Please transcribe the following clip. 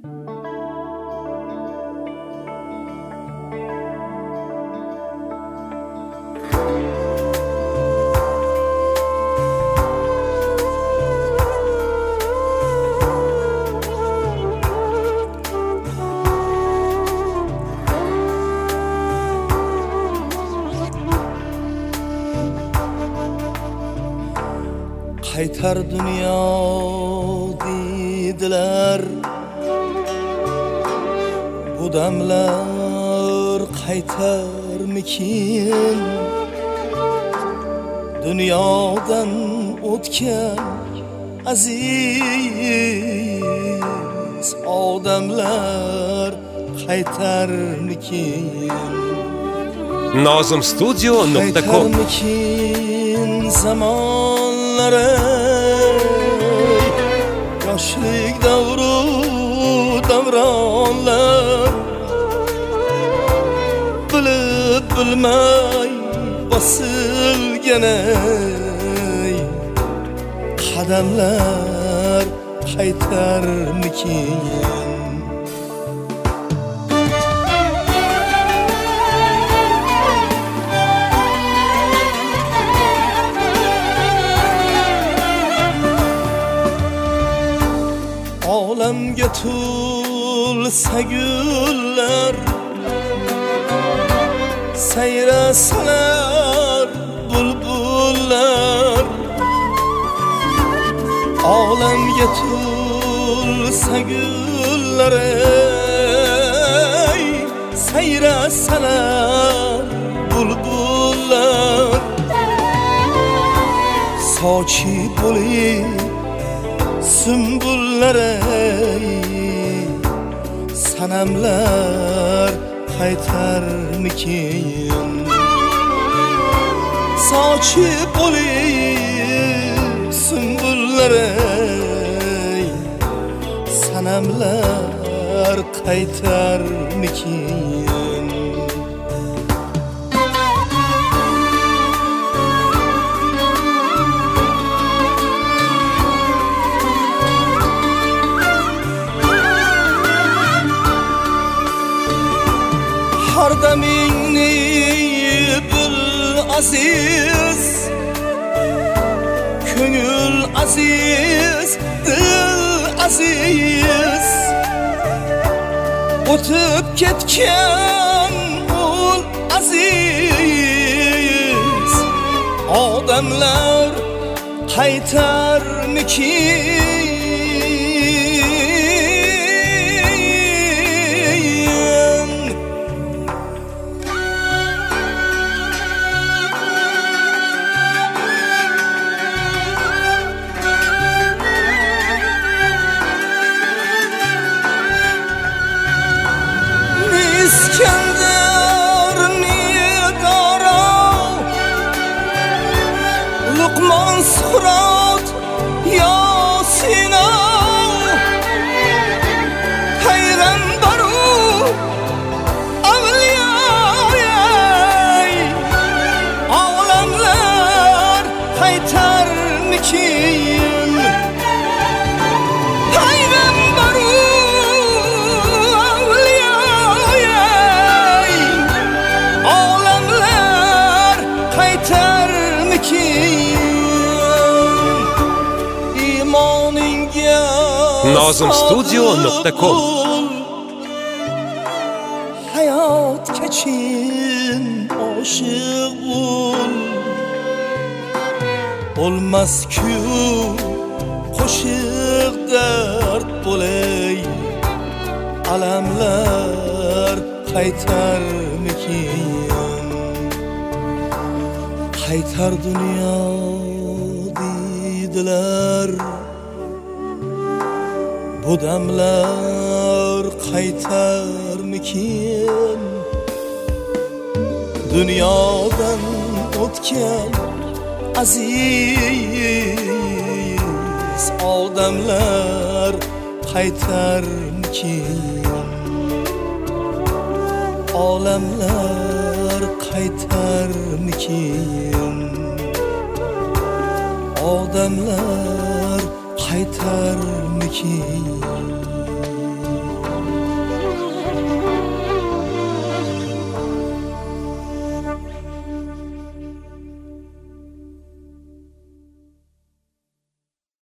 Qaytar dunyo deydilar, bu damlar qaytarmikin? Dunyodan o'tgan aziz odamlar qaytarmikin? Nozimstudio.com Qaytarmikin zamonlari, yoshlik davru davronlar, bilib bilmay bosilgan qadamlar qaytarmikin? Olamga to'lsa gullar, sayrasalar bulbullar. Olamga to'lsa gullar, sayrasalar bulbullar. Sochi bo'lib sümbüllere sanamlar qaytarmikin? Sochi bo'lib sümbüllere sanamlar qaytarmikin? Har damingni bil aziz, ko'ngil aziz, dil aziz. O'tib ketgan ul aziz odamlar qaytarmikin? İskender Nigara, Luqman Suqrot, Yasin Peygamberu avliya, olamlar qaytarmikin? Nozimstudio.com Hayot kechin oshiq bo'l, bo'lmas-ku qo'shiq dard bo'lay. Alamlar qaytarmikin? Qaytar dunyo deydilar, bu damlar qaytarmikin? Dunyodan o'tgan aziz odamlar qaytarmikin? Olamlar qaytarmikin? Odamlar qaytarmikin?